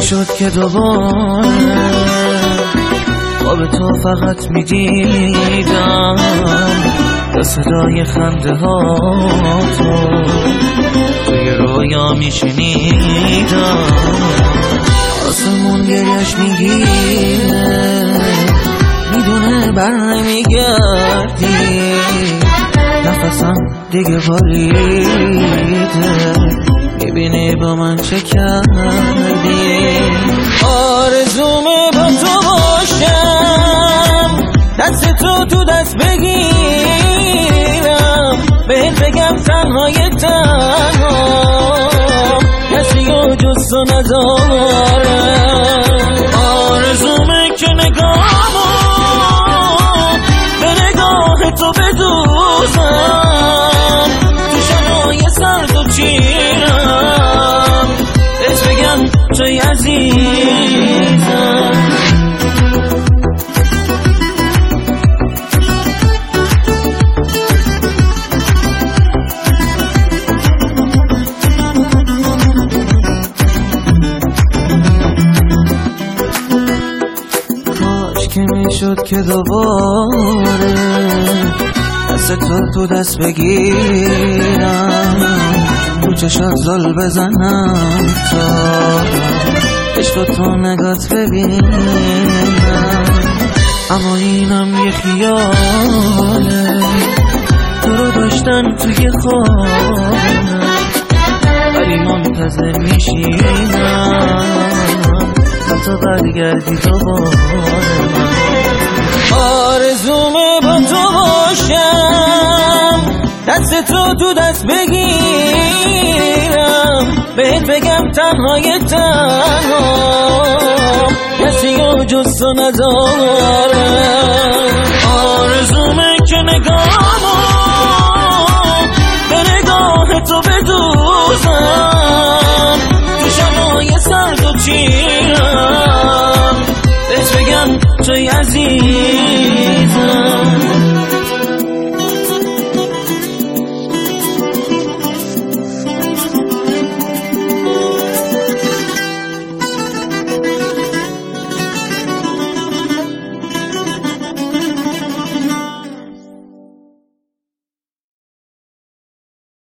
میشد که دوباره خواب تو فقط میدیدم و صدای خنده ها تو توی رویا میشنیدم. آسمون گریش میگیره میدونه بر نمیگردی، نفسم دیگه باریده میبینی با من چه کردی. آرزومه با تو باشم، دست تو دست بگیرم، بهت بگم تنهای تنها کسی و جز تو ندارم. آرزومه که نگاهمو به نگاه تو بدوزم، تو شبای سرد و چیرم، بهت بگم توی عزیزم. که میشد که دوباره دست تو دست بگیرم، تو چشات زل بزنم تا عشق تو نگات ببینم. اما اینم یه خیاله، تو رو داشتن توی خوابم، ولی منتظر میشینم تو برگردی دوباره. آرزومه با تو باشم، دست تو دست بگیرم، بهت بگم تنهای تنها کسی و جز تو ندارم. آرزومه که نگاهمو به نگاه تو بدوزم، تو شبای سرد و چیرم، بهت بگم توی عزیز.